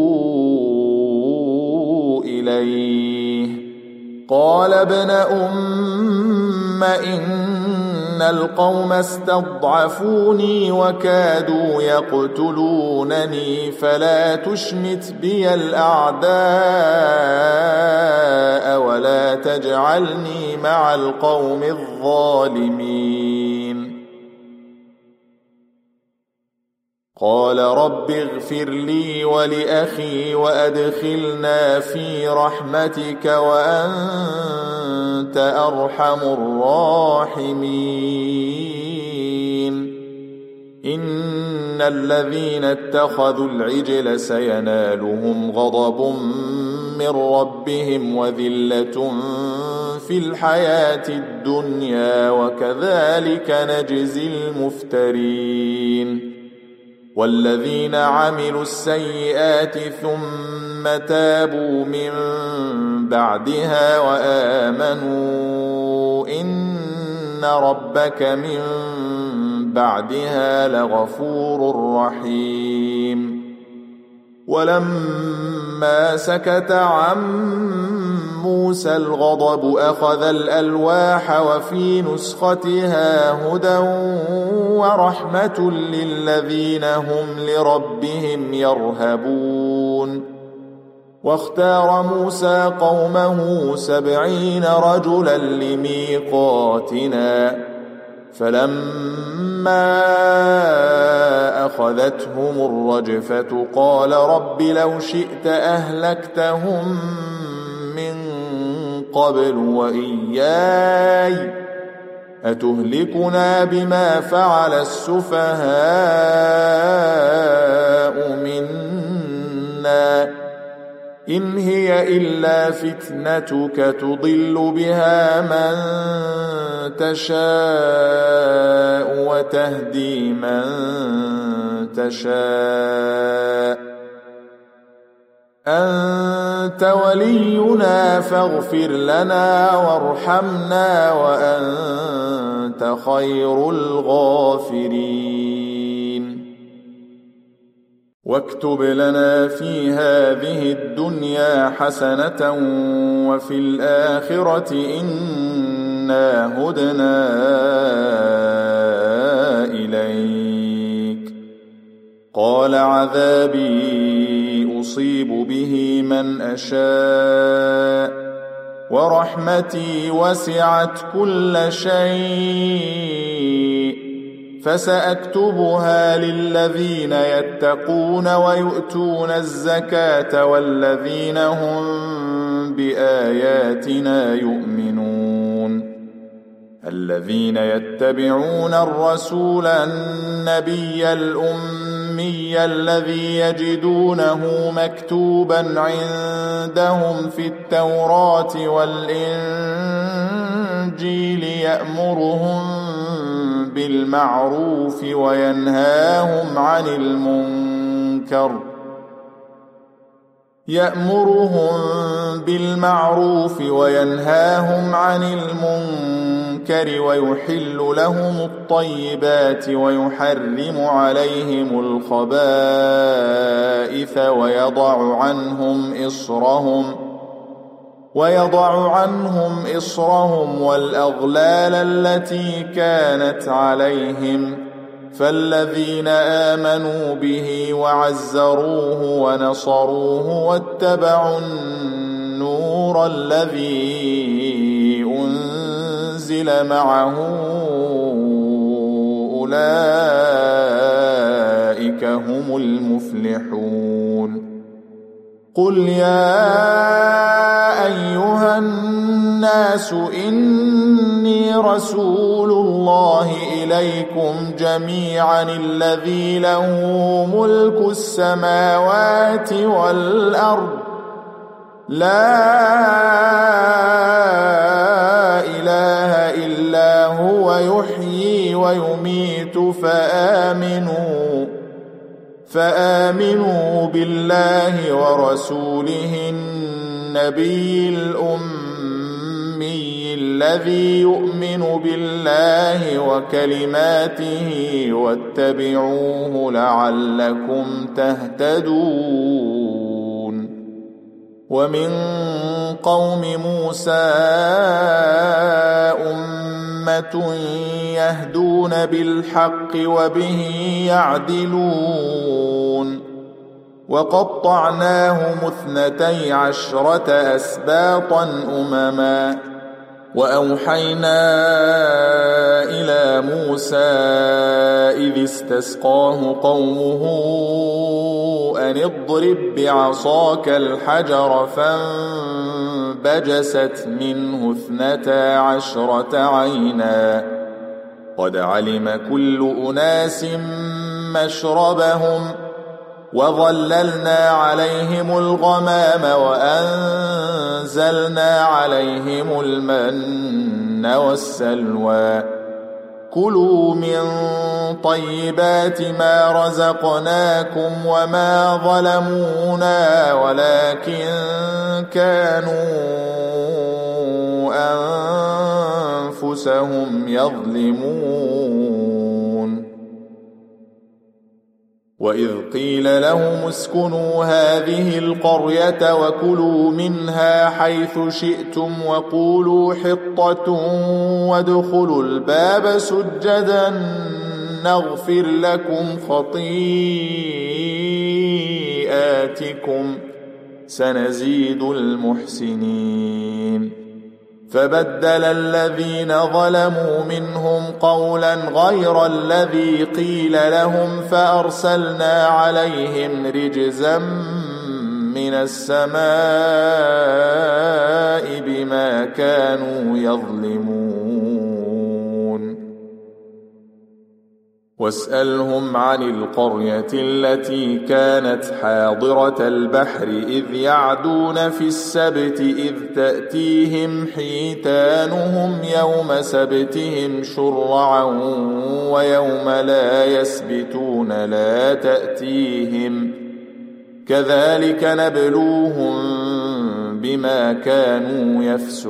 إليه قال ابن أم إن القوم استضعفوني وكادوا يقتلونني فلا تشمت بي الأعداء ولا تجعلني مع القوم الظالمين. قال رب اغفر لي ولأخي وأدخلنا في رحمتك وأنت أرحم الراحمين. إن الذين اتخذوا العجل سينالهم غضب من ربهم وذلة في الحياة الدنيا وكذلك نجزي المفترين والذين عملوا السيئات ثم تابوا من بعدها وآمنوا إن ربك من بعدها لغفور رحيم ولما سكت عن موسى الغضب أخذ الألواح وفي نسختها هدى ورحمة للذين هم لربهم يرهبون واختار موسى قومه 70 رجلا لميقاتنا فلما أخذتهم الرجفة قال رب لو شئت أهلكتهم من قبل وإياي أتهلكنا بما فعل السفهاء منا إن هي إلا فتنتك تضل بها من تشاء وتهدي من تشاء أنت ولينا فاغفر لنا وارحمنا وأنت خير الغافرين واكتب لنا في هذه الدنيا حسنة وفي الآخرة إنا هدنا إليك قال عذابي أصيب به من أشاء ورحمتي وسعت كل شيء فسأكتبها للذين يتقون ويؤتون الزكاة والذين هم بآياتنا يؤمنون الذين يتبعون الرسول النبي الأمي الذي يجدونه مكتوبا عندهم في التوراة والإنجيل بالمعروف وينهاهم عن المنكر ويحل لهم الطيبات ويحرم عليهم الخبائث ويضع عنهم إصرهم والأغلال التي كانت عليهم فالذين آمنوا به وعزروه ونصروه واتبعوا النور الذي أنزل معه أولئك هم المفلحون قل يا أيها الناس إني رسول الله إليكم جميعا الذي له ملك السماوات والأرض لا إله إلا هو يحيي ويميت فآمنوا بالله ورسوله النبي الأمي الذي يؤمن بالله وكلماته واتبعوه لعلكم تهتدون ومن قوم موسى أمة يهدون بالحق وبه يعدلون وقطعناهم 12 أسباطا أمما وأوحينا إلى موسى إذ استسقاه قومه أن اضرب بعصاك الحجر فانبجست منه 12 عينا قد علم كل أناس مشربهم وظللنا عليهم الغمام وأنزلنا عليهم المن والسلوى كلوا من طيبات ما رزقناكم وما ظلمونا ولكن كانوا أنفسهم يظلمون وإذ قيل لهم اسكنوا هذه القرية وكلوا منها حيث شئتم وقولوا حطة وادخلوا الباب سجدا نغفر لكم خطيئاتكم سنزيد المحسنين فبدل الذين ظلموا منهم قولا غير الذي قيل لهم فأرسلنا عليهم رجزا من السماء بما كانوا يظلمون واسألهم عن القرية التي كانت حاضرة البحر إذ يعدون في السبت إذ تأتيهم حيتانهم يوم سبتهم شرعا ويوم لا يسبتون لا تأتيهم كذلك نبلوهم بما كانوا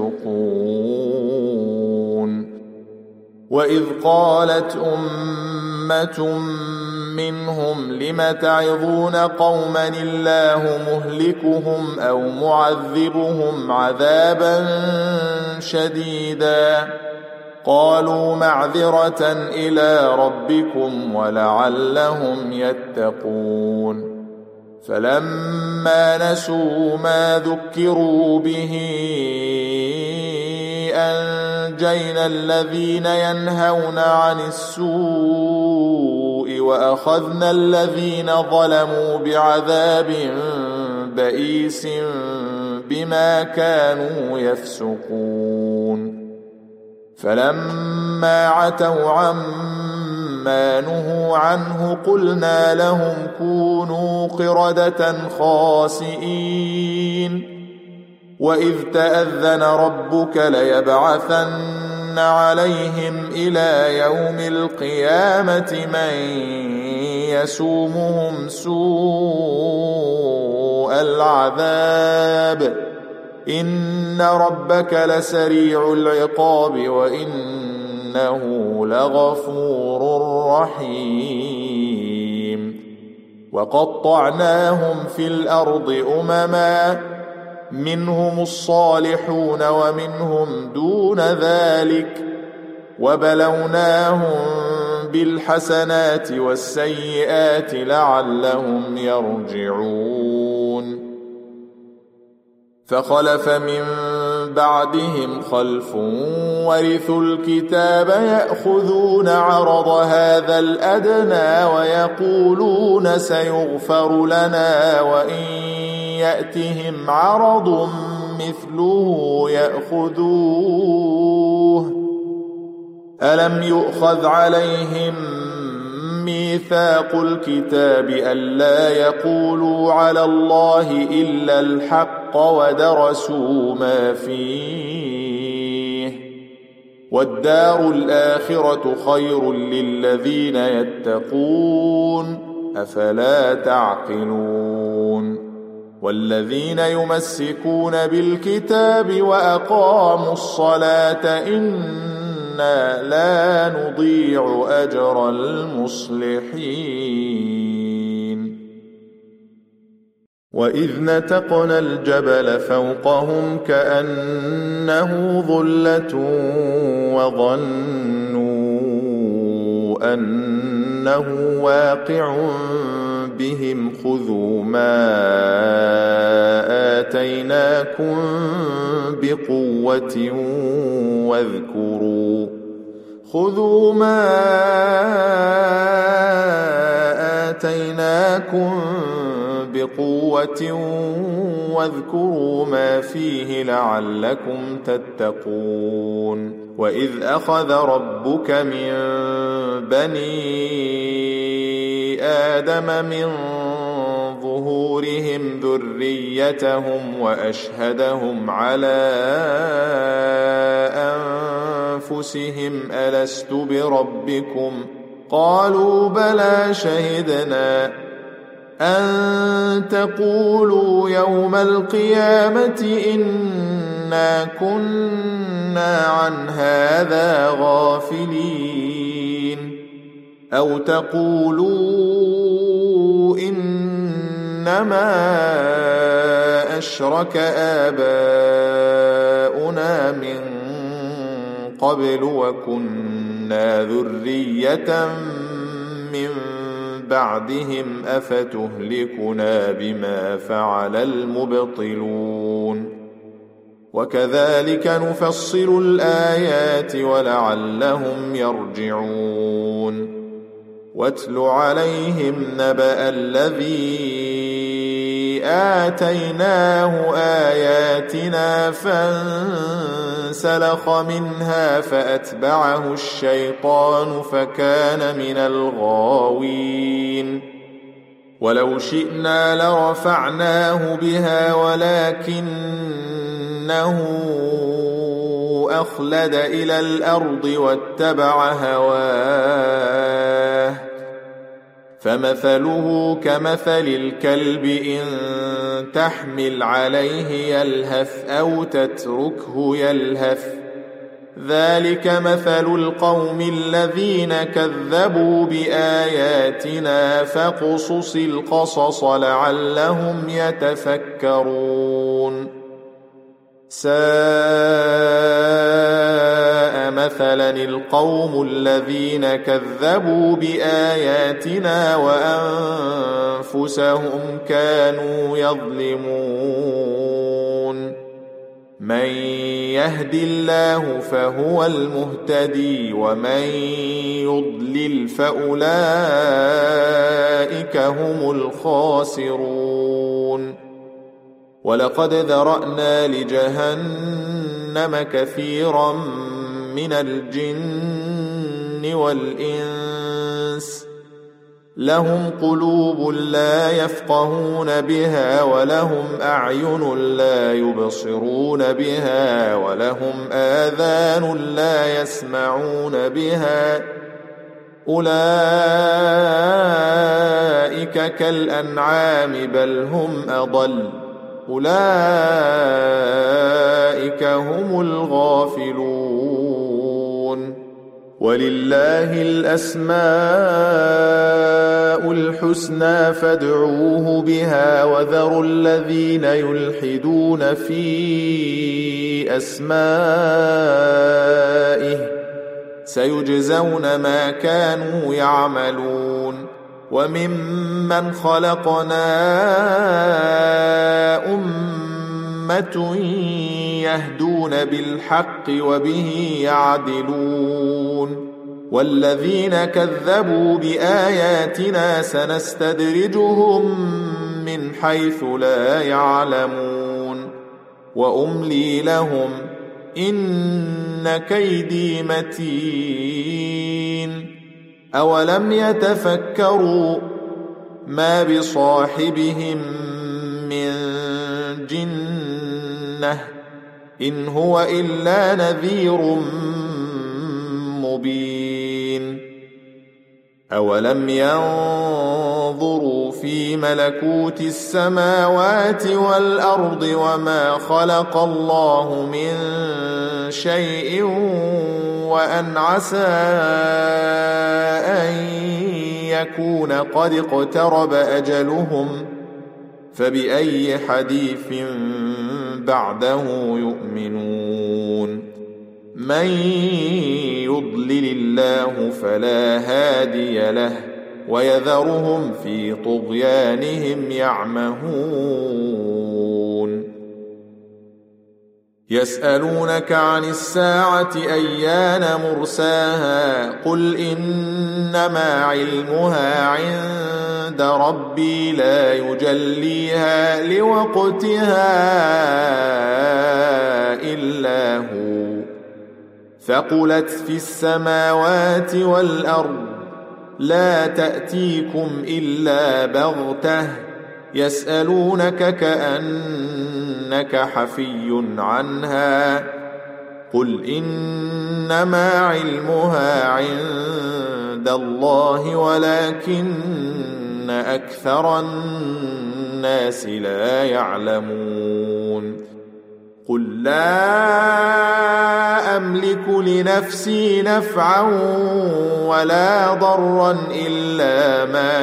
يفسقون وإذ قالت أمة منهم لم تعظون قوما الله مهلكهم أو معذبهم عذابا شديدا قالوا معذرة إلى ربكم ولعلهم يتقون فلما نسوا ما ذكروا به أنجينا الذين ينهون عن السوء وأخذنا الذين ظلموا بعذاب بئيس بما كانوا يفسقون فلما عتوا عما نهوا عنه قلنا لهم كونوا قردة خاسئين وإذ تأذن ربك ليبعثن عليهم إلى يوم القيامة من يسومهم سوء العذاب إن ربك لسريع العقاب وإنه لغفور رحيم وقطعناهم في الأرض أمما منهم الصالحون ومنهم دون ذلك وبلوناهم بالحسنات والسيئات لعلهم يرجعون فخلف من بعدهم خلف ورثوا الكتاب يأخذون عرض هذا الأدنى ويقولون سيغفر لنا وإن يأتهم عرض مثله يأخذوه ألم يؤخذ عليهم ميثاق الكتاب ألا يقولوا على الله إلا الحق ودرسوا ما فيه والدار الآخرة خير للذين يتقون أفلا تعقلون والذين يمسكون بالكتاب وأقاموا الصلاة إنا لا نضيع أجر المصلحين وإذ نتقنا الجبل فوقهم كأنه ظلة وظنوا أنه واقع بهم خذوا ما آتيناكم بقوة واذكروا خذوا ما آتيناكم بقوة واذكروا ما فيه لعلكم تتقون وإذ أخذ ربك من بني آدم من ذريتهم وأشهدهم على أنفسهم ألست بربكم قالوا بلى شهدنا أن تقولوا يوم القيامة إنا كنا عن هذا غافلين أو تقولوا إنما أشرك آباؤنا من قبل وكنا ذرية من بعدهم أفتهلكنا بما فعل المبطلون وكذلك نفصل الآيات ولعلهم يرجعون واتل عليهم نبأ الذي آتيناه آياتنا فانسلخ منها فأتبعه الشيطان فكان من الغاوين ولو شئنا لرفعناه بها ولكنه أخلد إلى الأرض واتبع هواه فمثله كمثل الكلب إن تحمل عليه يلهث أو تتركه يلهث ذلك مثل القوم الذين كذبوا بآياتنا فاقصص القصص لعلهم يتفكرون ساء مثلا القوم الذين كذبوا بآياتنا وأنفسهم كانوا يظلمون من يهد الله فهو المهتدي ومن يضلل فأولئك هم الخاسرون ولقد ذرأنا لجهنم كثيرا من الجن والإنس لهم قلوب لا يفقهون بها ولهم أعين لا يبصرون بها ولهم آذان لا يسمعون بها أولئك كالأنعام بل هم أضل أولئك هم الغافلون ولله الأسماء الحسنى فادعوه بها وذروا الذين يلحدون في أسمائه سيجزون ما كانوا يعملون وممن خلقنا أمة يهدون بالحق وبه يعدلون والذين كذبوا بآياتنا سنستدرجهم من حيث لا يعلمون وأملي لهم إن كيدي متين أولم يتفكروا ما بصاحبهم من جنة إن هو إلا نذير مبين أولم ينظروا في ملكوت السماوات والأرض وما خلق الله من شيء وأن عسى أن يكون قد اقترب أجلهم فبأي حديث بعده يؤمنون من يضلل الله فلا هادي له ويذرهم في طغيانهم يعمهون يسألونك عن الساعة أيان مرساها قل إنما علمها عند ربي لا يجليها لوقتها إلا هو ثقلت في السماوات والأرض لا تأتيكم إلا بغتة يسألونك كأنك حفي عنها قل إنما علمها عند الله ولكن أكثر الناس لا يعلمون قل لا أملك لنفسي نفعا ولا ضرا إلا ما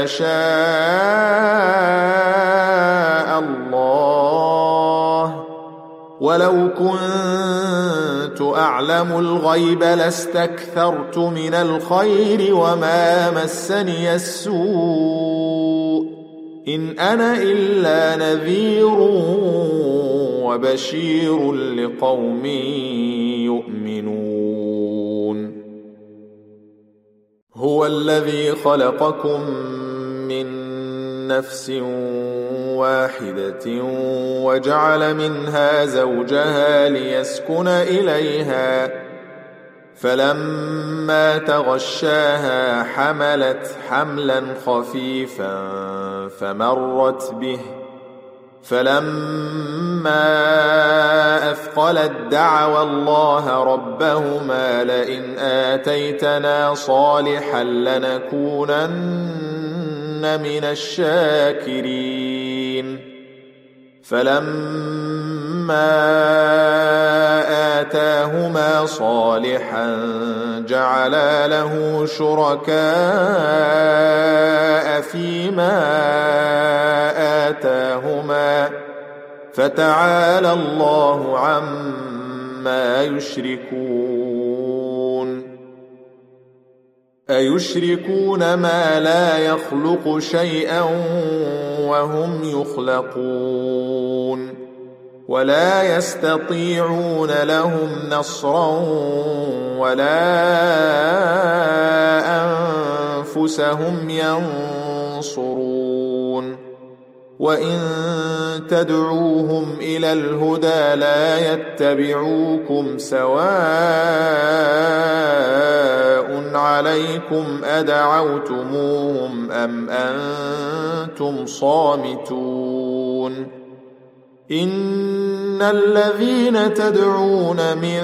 شاء الله ولو كنت أعلم الغيب لاستكثرت من الخير وما مسني السوء إن أنا إلا نذير وبشير لقوم يؤمنون هو الذي خلقكم من نفس واحدة وجعل منها زوجها ليسكن إليها فلما تغشاها حملت حملا خفيفا فمرت به فلما أثقلت دعوا الله ربهما لئن آتيتنا صالحا لنكونن من الشاكرين فلما آتاهما صالحا جعلا له شركاء فيما آتاهما فتعالى الله عما يشركون أيشركون ما لا يخلق شيئا وهم يخلقون ولا يستطيعون لهم نصرا ولا أنفسهم ينصرون وإن تدعوهم إلى الهدى لا يتبعوكم سواء عليكم أدعوتموهم أم أنتم صامتون إن الذين تدعون من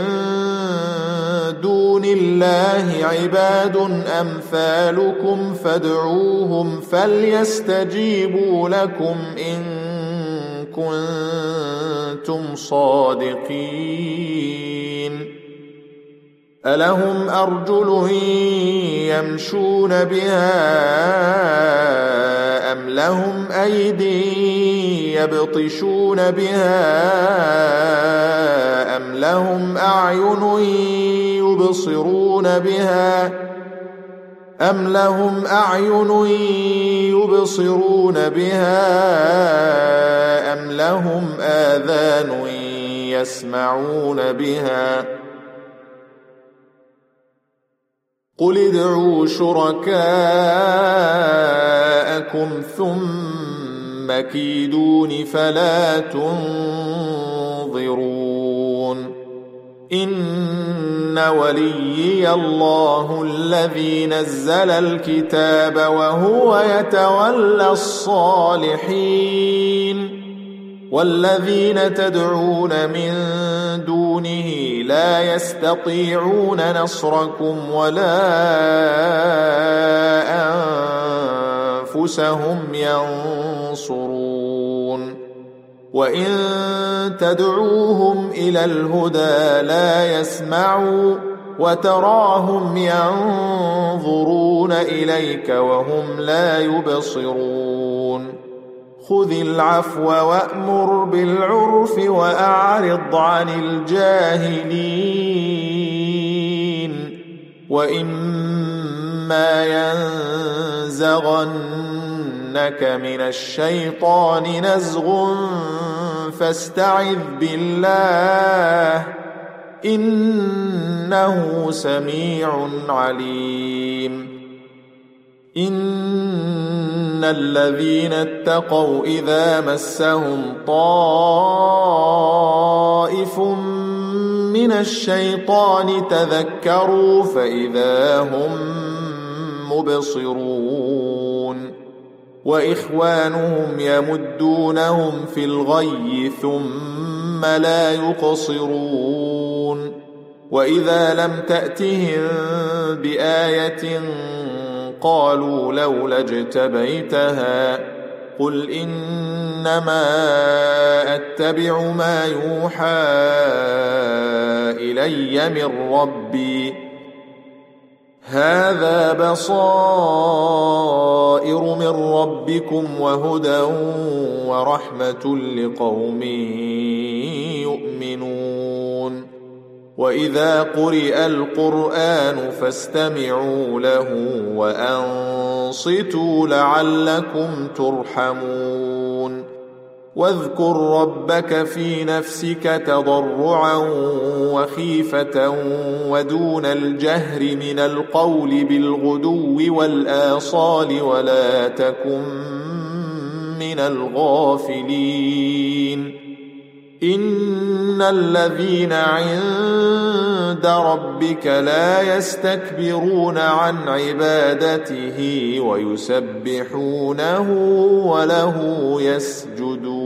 دون الله عباد أمثالكم فادعوهم فليستجيبوا لكم إن كنتم صادقين ألهم أرجل يمشون بها أم لهم أيدي يبطشون بها أم لهم أعين يبصرون بها أم لهم آذان يسمعون بها قل ادعوا شركاءكم ثم كيدون فلا تنظرون إن وليي الله الذي نزل الكتاب وهو يتولى الصالحين والذين تدعون من دونه لا يستطيعون نصركم ولا أنفسهم ينصرون وإن تدعوهم إلى الهدى لا يسمعوا وتراهم ينظرون إليك وهم لا يبصرون خذ العفو وأمر بالعرف وأعرض عن الجاهلين وإما ينزغنك من الشيطان نزغ فاستعذ بالله إنه سميع عليم إن الذين اتقوا إذا مسهم طائف من الشيطان تذكروا فإذا هم مبصرون وإخوانهم يمدونهم في الغي ثم لا يقصرون وإذا لم تأتهم بآية قالوا لولا اجتبيتها قل إنما أتبع ما يوحى إلي من ربي هذا بصائر من ربكم وهدى ورحمة لقوم يؤمنون وإذا قرئ القرآن فاستمعوا له وأنصتوا لعلكم ترحمون واذكر ربك في نفسك تضرعا وخيفة ودون الجهر من القول بالغدو والآصال ولا تكن من الغافلين إن الذين عند ربك لا يستكبرون عن عبادته ويسبحونه وله يسجدون